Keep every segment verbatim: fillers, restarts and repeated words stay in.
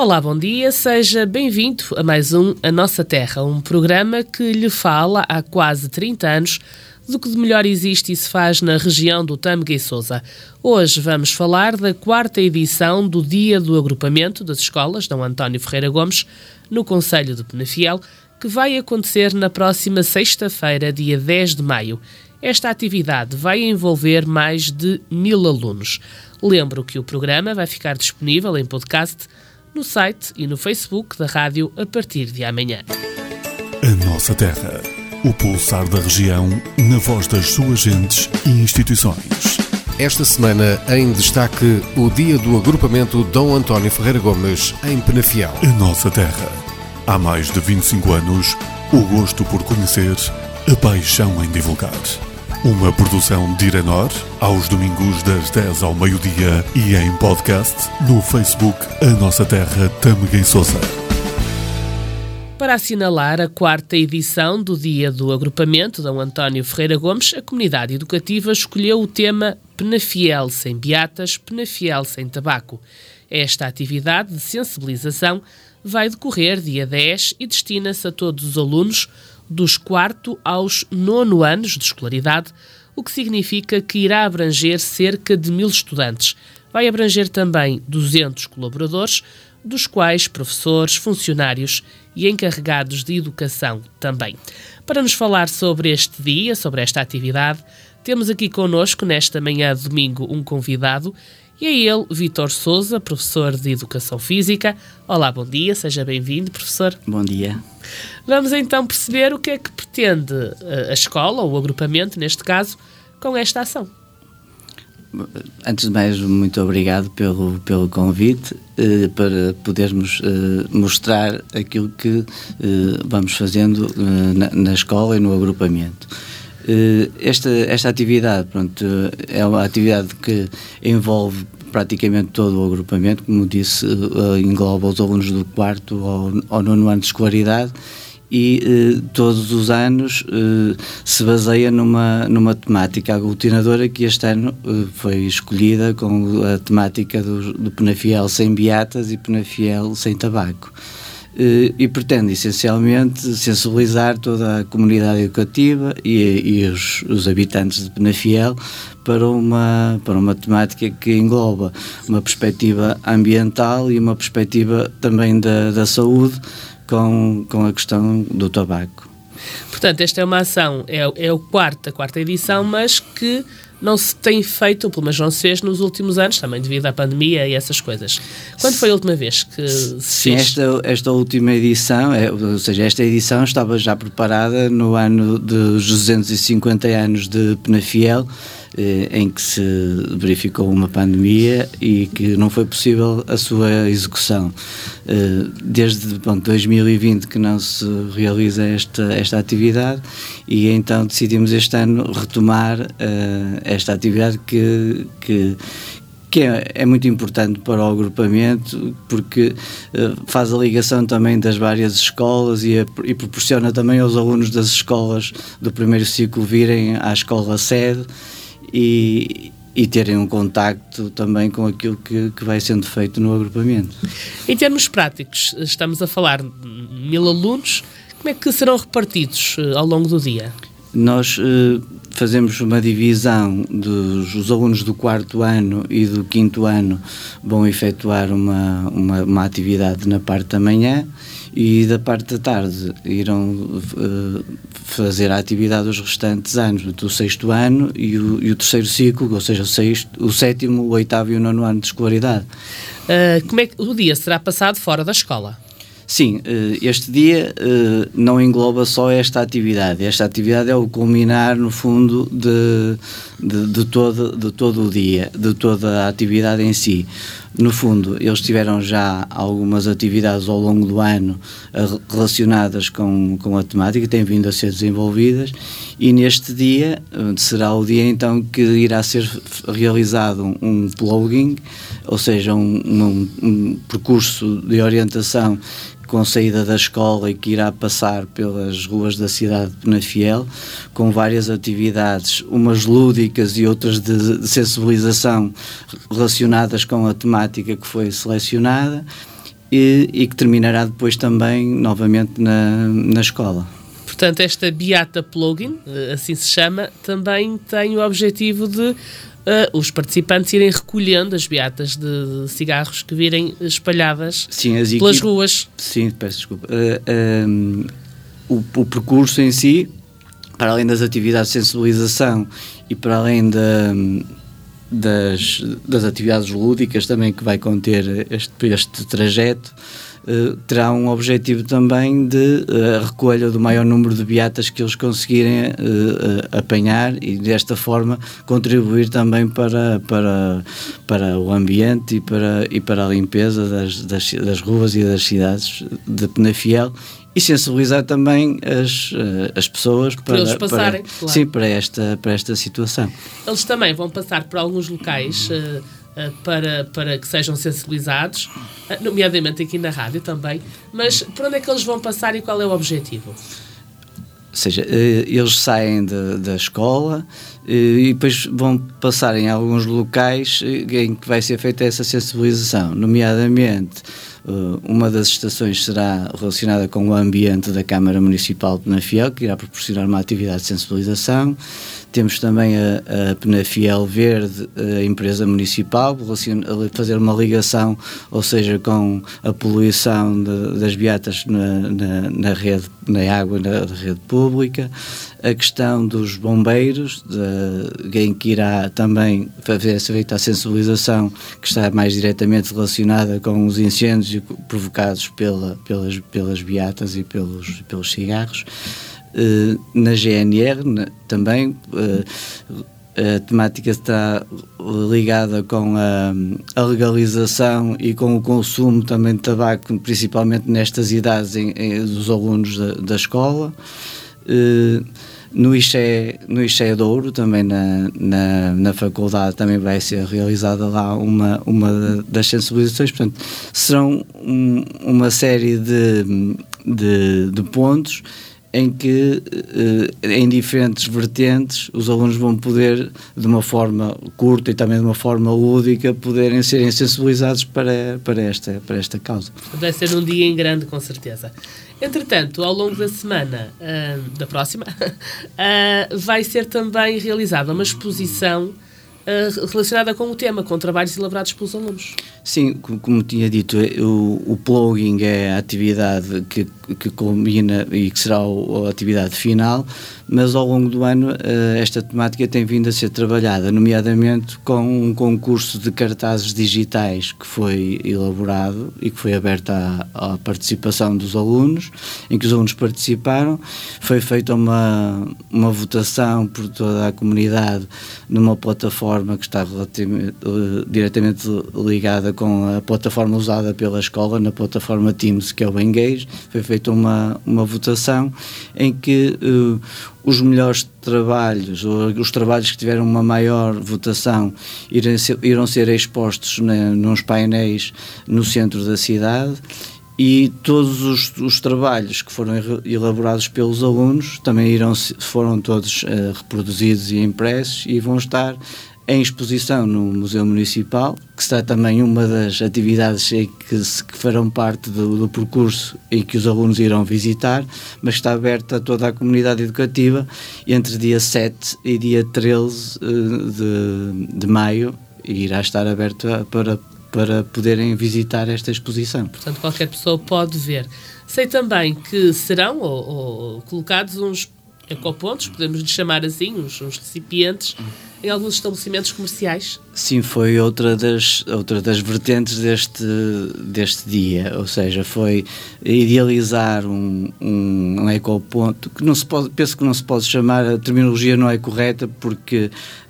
Olá, bom dia, seja bem-vindo a mais um A Nossa Terra, um programa que lhe fala há quase trinta anos do que de melhor existe e se faz na região do Tâmega e Sousa. Hoje vamos falar da quarta edição do Dia do Agrupamento das Escolas Dom António Ferreira Gomes, no concelho de Penafiel, que vai acontecer na próxima sexta-feira, dia dez de maio. Esta atividade vai envolver mais de mil alunos. Lembro que o programa vai ficar disponível em podcast no site e no Facebook da rádio a partir de amanhã. A Nossa Terra, o pulsar da região, na voz das suas gentes e instituições. Esta semana, em destaque, o Dia do Agrupamento Dom António Ferreira Gomes, em Penafiel. A Nossa Terra. Há mais de vinte e cinco anos, o gosto por conhecer, a paixão em divulgar. Uma produção de Irenor, aos domingos das dez ao meio-dia e em podcast no Facebook A Nossa Terra Tâmega e Sousa. Para assinalar a quarta edição do Dia do Agrupamento Dom António Ferreira Gomes, a comunidade educativa escolheu o tema Penafiel sem beatas, Penafiel sem tabaco. Esta atividade de sensibilização vai decorrer dia dez e destina-se a todos os alunos dos quarto aos nono anos de escolaridade, o que significa que irá abranger cerca de mil estudantes. Vai abranger também duzentos colaboradores, dos quais professores, funcionários e encarregados de educação também. Para nos falar sobre este dia, sobre esta atividade, temos aqui connosco, nesta manhã de domingo, um convidado, e é ele, Vítor Sousa, professor de Educação Física. Olá, bom dia, seja bem-vindo, professor. Bom dia. Vamos então perceber o que é que pretende a escola, ou o agrupamento, neste caso, com esta ação. Antes de mais, muito obrigado pelo, pelo convite eh, para podermos eh, mostrar aquilo que eh, vamos fazendo eh, na, na escola e no agrupamento. Esta, esta atividade, pronto, é uma atividade que envolve praticamente todo o agrupamento, como disse, engloba os alunos do quarto ao, ao nono ano de escolaridade e eh, todos os anos eh, se baseia numa, numa temática aglutinadora que este ano eh, foi escolhida com a temática do, do Penafiel sem beatas e Penafiel sem tabaco. E pretende essencialmente sensibilizar toda a comunidade educativa e, e os, os habitantes de Penafiel para uma, para uma temática que engloba uma perspectiva ambiental e uma perspectiva também da, da saúde com, com a questão do tabaco. Portanto, esta é uma ação, é, é o quarto, a quarta edição, mas que não se tem feito, ou pelo menos não se fez nos últimos anos, também devido à pandemia e essas coisas. Quando foi a última vez que se Sim, fez? esta, esta última edição, é, ou seja, esta edição estava já preparada no ano dos duzentos e cinquenta anos de Penafiel, eh, em que se verificou uma pandemia e que não foi possível a sua execução. Eh, desde pronto, dois mil e vinte que não se realiza esta, esta atividade e então decidimos este ano retomar eh, esta atividade que, que, que é, é muito importante para o agrupamento porque uh, faz a ligação também das várias escolas e, a, e proporciona também aos alunos das escolas do primeiro ciclo virem à escola sede e, e terem um contacto também com aquilo que, que vai sendo feito no agrupamento. Em termos práticos, estamos a falar de mil alunos, como é que serão repartidos uh, ao longo do dia? Nós uh, fazemos uma divisão dos os alunos do quarto ano e do quinto ano vão efetuar uma, uma, uma atividade na parte da manhã e da parte da tarde irão uh, fazer a atividade dos restantes anos, do sexto ano e o, e o terceiro ciclo, ou seja, o, sexto, o sétimo, o oitavo e o nono ano de escolaridade. Uh, como é que o dia será passado fora da escola? Sim, este dia não engloba só esta atividade. Esta atividade é o culminar, no fundo, de, de, de, todo, de todo o dia, de toda a atividade em si. No fundo, eles tiveram já algumas atividades ao longo do ano relacionadas com, com a temática, têm vindo a ser desenvolvidas, e neste dia será o dia então que irá ser realizado um, um plugging, ou seja, um, um, um percurso de orientação com saída da escola e que irá passar pelas ruas da cidade de Penafiel, com várias atividades, umas lúdicas e outras de, de sensibilização relacionadas com a temática que foi selecionada, e, e que terminará depois também novamente na, na escola. Portanto, esta Beata Plugin, assim se chama, também tem o objetivo de Uh, os participantes irem recolhendo as beatas de cigarros que virem espalhadas sim, as pelas equipe... ruas. Sim, peço desculpa. Uh, um, o, o percurso em si, para além das atividades de sensibilização e para além da, das, das atividades lúdicas também que vai conter este, este trajeto, Uh, terá um objetivo também de uh, recolha do maior número de beatas que eles conseguirem uh, uh, apanhar e desta forma contribuir também para, para, para o ambiente e para, e para a limpeza das, das, das ruas e das cidades de Penafiel e sensibilizar também as, uh, as pessoas para, para eles passarem, para, claro. sim, para, esta, para esta situação. Eles também vão passar por alguns locais uh, uh, para, para que sejam sensibilizados, uh, nomeadamente aqui na rádio também, mas por onde é que eles vão passar e qual é o objetivo? Ou seja, eles saem de, da escola e depois vão passar em alguns locais em que vai ser feita essa sensibilização, nomeadamente uma das estações será relacionada com o ambiente da Câmara Municipal de Penafiel, que irá proporcionar uma atividade de sensibilização. Temos também a, a Penafiel Verde, a empresa municipal, fazer uma ligação, ou seja, com a poluição de, das beatas na, na, na rede, na água, na rede pública. A questão dos bombeiros, de, em que irá também fazer feita a sensibilização, que está mais diretamente relacionada com os incêndios provocados pela, pelas, pelas beatas e pelos, pelos cigarros. Uh, na G N R na, também uh, a temática está ligada com a, a legalização e com o consumo também de tabaco, principalmente nestas idades em, em, dos alunos da, da escola. Uh, no Ixé, no Ixé Douro, também na, na, na faculdade, também vai ser realizada lá uma, uma das sensibilizações. Portanto, serão um, uma série de, de, de pontos em que, em diferentes vertentes, os alunos vão poder, de uma forma curta e também de uma forma lúdica, poderem serem sensibilizados para, para, esta, para esta causa. Vai ser um dia em grande, com certeza. Entretanto, ao longo da semana, uh, da próxima, uh, vai ser também realizada uma exposição uh, relacionada com o tema, com trabalhos elaborados pelos alunos. Sim, como tinha dito, o, o plugging é a atividade que, que combina e que será a atividade final, mas ao longo do ano esta temática tem vindo a ser trabalhada, nomeadamente com um concurso de cartazes digitais que foi elaborado e que foi aberto à, à participação dos alunos, em que os alunos participaram. Foi feita uma, uma votação por toda a comunidade numa plataforma que está relativamente, diretamente ligada com a plataforma usada pela escola, na plataforma Teams, que é o Engage. Foi feita uma, uma votação em que uh, os melhores trabalhos, ou os trabalhos que tiveram uma maior votação, irão ser, irão ser expostos na, nos painéis no centro da cidade, e todos os, os trabalhos que foram elaborados pelos alunos também irão, foram todos uh, reproduzidos e impressos e vão estar em exposição no Museu Municipal, que será também uma das atividades que, se, que farão parte do, do percurso em que os alunos irão visitar, mas está aberta a toda a comunidade educativa entre dia sete e dia treze de, de maio, e irá estar aberta para, para poderem visitar esta exposição. Portanto, qualquer pessoa pode ver. Sei também que serão ou, ou, colocados uns ecopontos, podemos lhe chamar assim, uns, uns recipientes, em alguns estabelecimentos comerciais. Sim, foi outra das, outra das vertentes deste, deste dia, ou seja, foi idealizar um, um, um ecoponto, que não se pode, penso que não se pode chamar, a terminologia não é correta, porque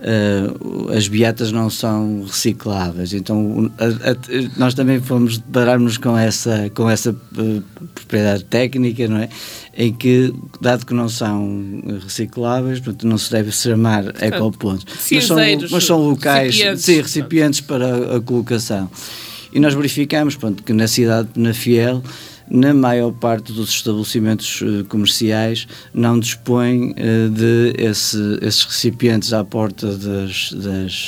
uh, as beatas não são recicláveis, então a, a, nós também fomos deparar-nos com essa, com essa uh, propriedade técnica, não é? Em que, dado que não são recicláveis, portanto, não se deve chamar ecopontos, mas são, mas são locais, recipientes, sim, recipientes para a colocação. E nós verificamos, pronto, que na cidade de Penafiel, na maior parte dos estabelecimentos uh, comerciais, não dispõem uh, de esse, esses recipientes à porta das, das,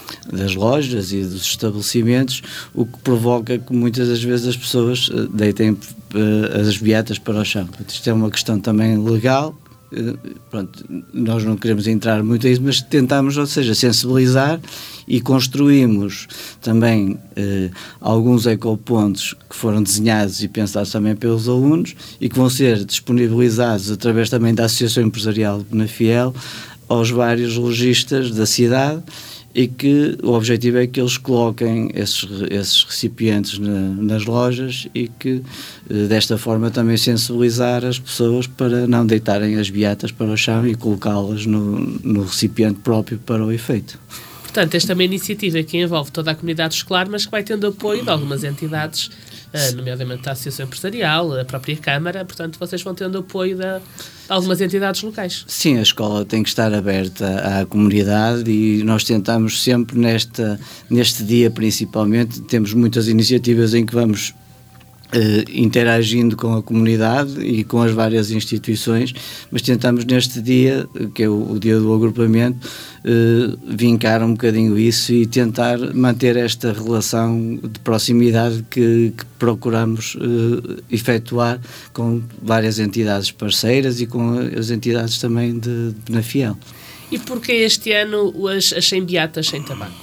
das lojas e dos estabelecimentos, o que provoca que muitas das vezes as pessoas deitem uh, as beatas para o chão. Isto é uma questão também legal. Uh, pronto, nós não queremos entrar muito a isso, mas tentamos, ou seja, sensibilizar e construímos também eh, alguns ecopontos que foram desenhados e pensados também pelos alunos e que vão ser disponibilizados através também da Associação Empresarial de Penafiel aos vários lojistas da cidade, e que o objetivo é que eles coloquem esses, esses recipientes na, nas lojas e que eh, desta forma também sensibilizar as pessoas para não deitarem as beatas para o chão e colocá-las no, no recipiente próprio para o efeito. Portanto, esta é uma iniciativa que envolve toda a comunidade escolar, mas que vai tendo apoio de algumas entidades, nomeadamente a Associação Empresarial, a própria Câmara. Portanto, vocês vão tendo apoio de, de algumas entidades locais. Sim, a escola tem que estar aberta à comunidade e nós tentamos sempre, nesta, neste dia principalmente, temos muitas iniciativas em que vamos Uh, interagindo com a comunidade e com as várias instituições, mas tentamos neste dia, que é o, o dia do agrupamento, uh, vincar um bocadinho isso e tentar manter esta relação de proximidade que, que procuramos uh, efetuar com várias entidades parceiras e com as entidades também de, de Penafiel. E porquê este ano as, as sem beatas sem tabaco?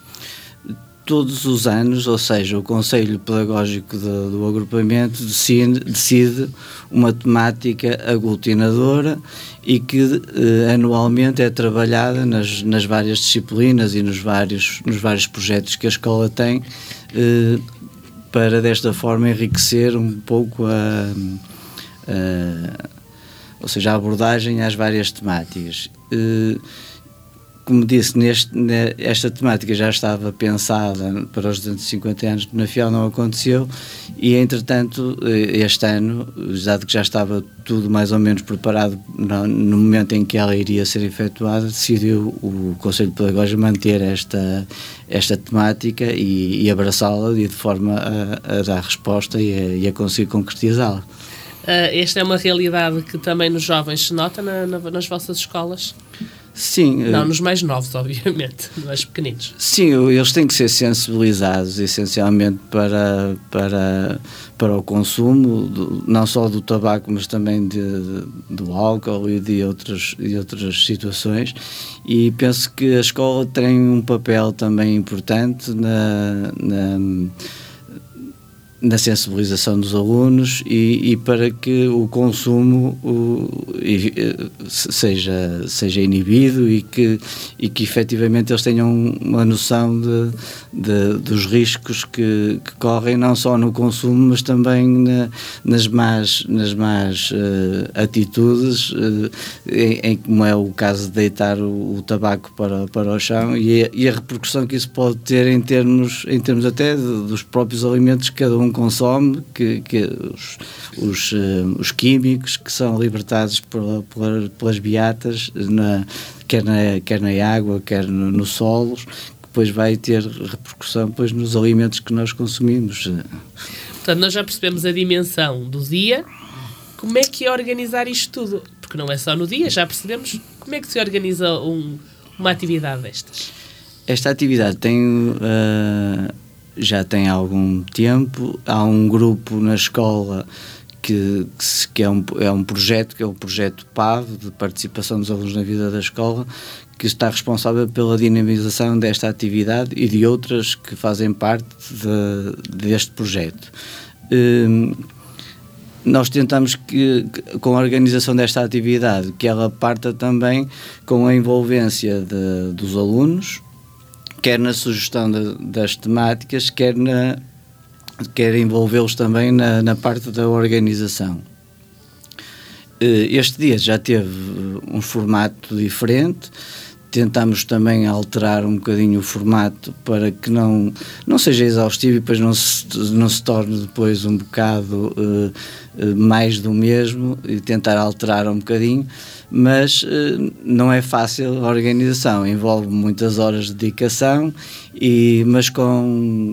Todos os anos, ou seja, o Conselho Pedagógico do, do agrupamento decide, decide uma temática aglutinadora e que eh, anualmente é trabalhada nas, nas várias disciplinas e nos vários, nos vários projetos que a escola tem, eh, para desta forma enriquecer um pouco a, a, ou seja, a abordagem às várias temáticas. Eh, Como disse, neste, esta temática já estava pensada para os duzentos e cinquenta anos de Penafiel, não aconteceu, e entretanto este ano, dado que já estava tudo mais ou menos preparado no, no momento em que ela iria ser efetuada, decidiu o Conselho Pedagógico manter esta, esta temática e, e abraçá-la e de forma a, a dar resposta e a, e a conseguir concretizá-la. Uh, esta é uma realidade que também nos jovens se nota na, na, nas vossas escolas? Sim. Não, nos mais novos, obviamente, nos pequeninos. Sim, eles têm que ser sensibilizados essencialmente para, para, para o consumo, do, não só do tabaco, mas também de, de, do álcool e de outras, de outras situações, e penso que a escola tem um papel também importante na... na na sensibilização dos alunos e, e para que o consumo o, e, seja, seja inibido e que, e que efetivamente eles tenham uma noção de, de, dos riscos que, que correm não só no consumo, mas também na, nas más, nas más uh, atitudes, uh, em, em como é o caso de deitar o, o tabaco para, para o chão e a, e a repercussão que isso pode ter em termos, em termos até de, dos próprios alimentos que cada um consome, que, que os, os, uh, os químicos que são libertados por, por, pelas beatas, na, quer, na, quer na água, quer no, no solo, que depois vai ter repercussão depois nos alimentos que nós consumimos. Portanto, nós já percebemos a dimensão do dia. Como é que é organizar isto tudo? Porque não é só no dia, já percebemos. Como é que se organiza um, uma atividade destas? Esta atividade tem... Uh, já tem algum tempo, há um grupo na escola que, que é, um, é um projeto, que é o projeto P A V, de participação dos alunos na vida da escola, que está responsável pela dinamização desta atividade e de outras que fazem parte de, deste projeto. Hum, nós tentamos que, com a organização desta atividade, que ela parta também com a envolvência de, dos alunos, quer na sugestão de, das temáticas, quer, na, quer envolvê-los também na, na parte da organização. Este dia já teve um formato diferente, tentamos também alterar um bocadinho o formato para que não, não seja exaustivo e depois não se, não se torne depois um bocado uh, mais do mesmo, e tentar alterar um bocadinho, mas uh, não é fácil a organização, envolve muitas horas de dedicação, e, mas com,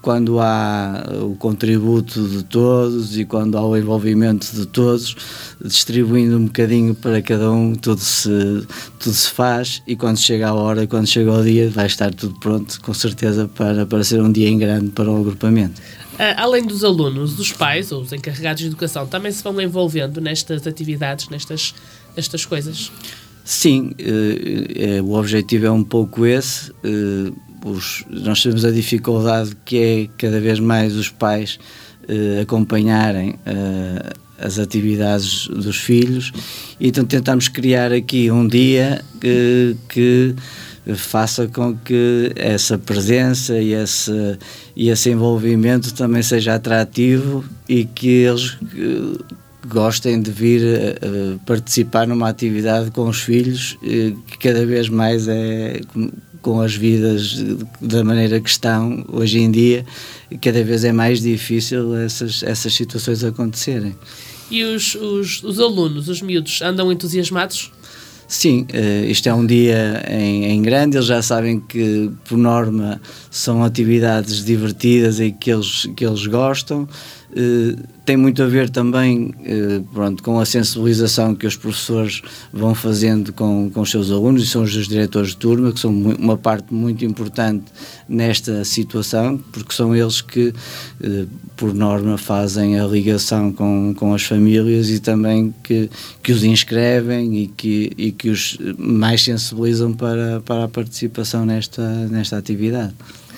quando há o contributo de todos e quando há o envolvimento de todos, distribuindo um bocadinho para cada um, tudo se, tudo se faz, e quando chega a hora, quando chega o dia, vai estar tudo pronto, com certeza, para, para ser um dia em grande para o agrupamento. Além dos alunos, os pais ou os encarregados de educação também se vão envolvendo nestas atividades, nestas, nestas coisas? Sim, eh, eh, o objetivo é um pouco esse. Eh, os, nós temos a dificuldade que é cada vez mais os pais eh, acompanharem eh, as atividades dos filhos, e então tentamos criar aqui um dia que, que faça com que essa presença e esse, e esse envolvimento também seja atrativo, e que eles que, gostem de vir uh, participar numa atividade com os filhos, uh, que cada vez mais é, com as vidas da maneira que estão hoje em dia, cada vez é mais difícil essas, essas situações acontecerem. E os, os, os alunos, os miúdos, andam entusiasmados? Sim, uh, isto é um dia em, em grande, eles já sabem que, por norma, são atividades divertidas e que eles, que eles gostam. Uh, tem muito a ver também uh, pronto, com a sensibilização que os professores vão fazendo com, com os seus alunos, e são os diretores de turma, que são uma parte muito importante nesta situação, porque são eles que, uh, por norma, fazem a ligação com, com as famílias, e também que, que os inscrevem e que, e que os mais sensibilizam para, para a participação nesta, nesta atividade.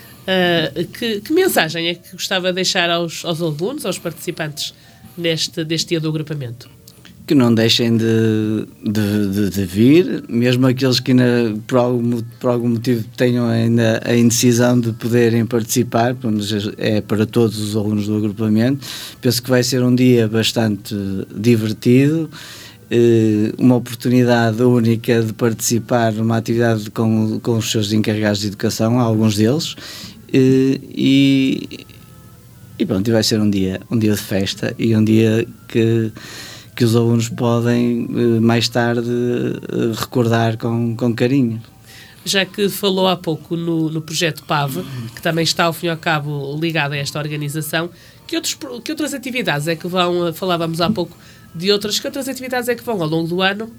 Uh, que, que mensagem é que gostava de deixar aos, aos alunos, aos participantes neste, deste dia do agrupamento? Que não deixem de, de, de, de vir, mesmo aqueles que ainda, por, algum, por algum motivo tenham ainda a indecisão de poderem participar, é para todos os alunos do agrupamento. Penso que vai ser um dia bastante divertido, uma oportunidade única de participar numa atividade com, com os seus encarregados de educação, alguns deles, e, e pronto, e vai ser um dia, um dia de festa, e um dia que, que os alunos podem mais tarde recordar com, com carinho. Já que falou há pouco no, no projeto P A V, que também está ao fim e ao cabo ligado a esta organização, que, outros, que outras atividades é que vão, falávamos há pouco de outras, que outras atividades é que vão ao longo do ano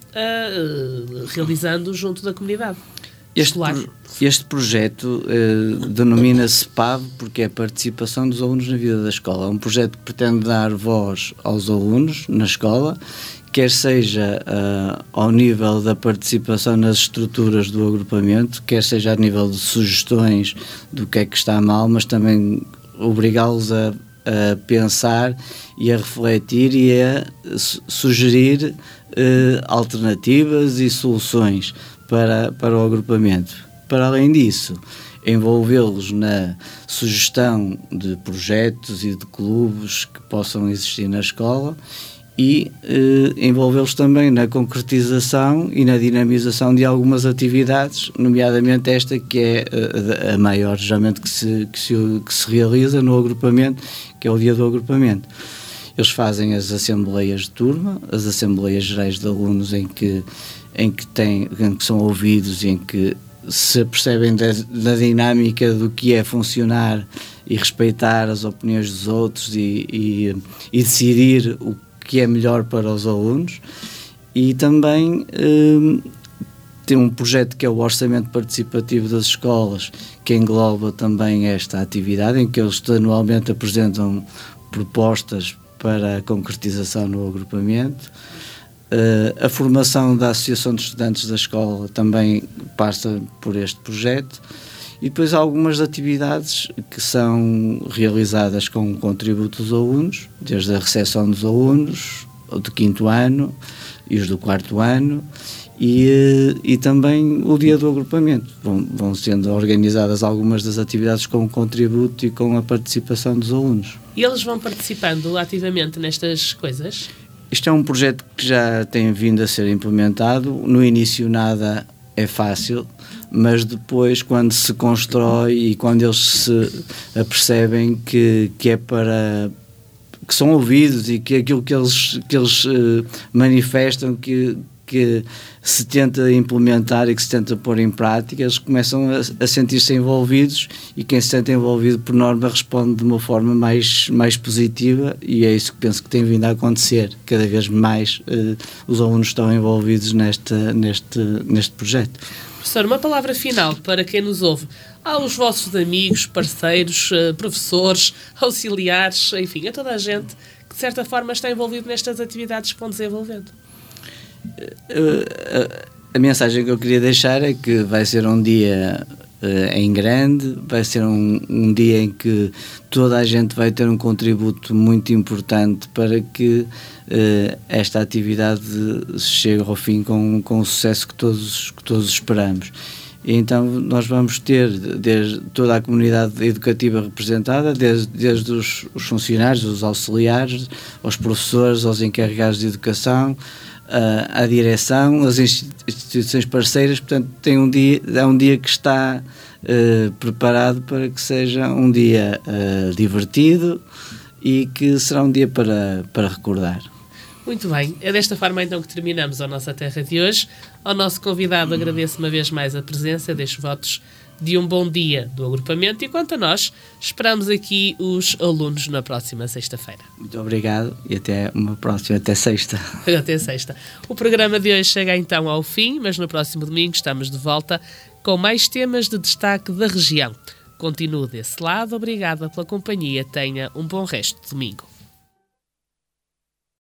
uh, realizando junto da comunidade? Este, este projeto uh, denomina-se P A V porque é a participação dos alunos na vida da escola. É um projeto que pretende dar voz aos alunos na escola, quer seja uh, ao nível da participação nas estruturas do agrupamento, quer seja a nível de sugestões do que é que está mal, mas também obrigá-los a, a pensar e a refletir e a sugerir uh, alternativas e soluções para, para o agrupamento. Para além disso, envolvê-los na sugestão de projetos e de clubes que possam existir na escola, e eh, envolvê-los também na concretização e na dinamização de algumas atividades, nomeadamente esta que é a, a maior geralmente que se, que, se, que se realiza no agrupamento, que é o dia do agrupamento. Eles fazem as assembleias de turma, as assembleias gerais de alunos em que, em que, têm, em que são ouvidos e em que se percebem da, da dinâmica do que é funcionar e respeitar as opiniões dos outros e, e, e decidir o que é melhor para os alunos. E também um, tem um projeto que é o Orçamento Participativo das Escolas, que engloba também esta atividade, em que eles anualmente apresentam propostas para a concretização no agrupamento. Uh, a formação da Associação de Estudantes da Escola também passa por este projeto. E depois há algumas atividades que são realizadas com o contributo dos alunos, desde a recepção dos alunos do quinto ano e os do quarto ano, e, e também o dia do agrupamento. Vão, vão sendo organizadas algumas das atividades com o contributo e com a participação dos alunos. E eles vão participando ativamente nestas coisas? Isto é um projeto que já tem vindo a ser implementado. No início nada é fácil, mas depois, quando se constrói e quando eles se apercebem que, que é para que são ouvidos e que aquilo que eles, que eles uh, manifestam que, que se tenta implementar e que se tenta pôr em prática, eles começam a, a sentir-se envolvidos, e quem se sente envolvido, por norma, responde de uma forma mais, mais positiva, e é isso que penso que tem vindo a acontecer. Cada vez mais uh, os alunos estão envolvidos neste, neste, neste projeto. Professor, uma palavra final para quem nos ouve. Aos vossos amigos, parceiros, uh, professores, auxiliares, enfim, a toda a gente que de certa forma está envolvido nestas atividades que vão desenvolvendo. A mensagem que eu queria deixar é que vai ser um dia uh, em grande, vai ser um, um dia em que toda a gente vai ter um contributo muito importante para que uh, esta atividade chegue ao fim com, com o sucesso que todos, que todos esperamos. E então nós vamos ter desde toda a comunidade educativa representada, desde, desde os, os funcionários, os auxiliares, aos professores, aos encarregados de educação, a, a direção, as instituições parceiras. Portanto, tem um dia, é um dia que está uh, preparado para que seja um dia uh, divertido e que será um dia para, para recordar. Muito bem, é desta forma então que terminamos a nossa Terra de hoje. Ao nosso convidado agradeço uma vez mais a presença, deixo votos de um bom dia do agrupamento, e quanto a nós, esperamos aqui os alunos na próxima sexta-feira. Muito obrigado e até uma próxima, até sexta. Até sexta. O programa de hoje chega então ao fim, mas no próximo domingo estamos de volta com mais temas de destaque da região. Continue desse lado, obrigada pela companhia, tenha um bom resto de domingo.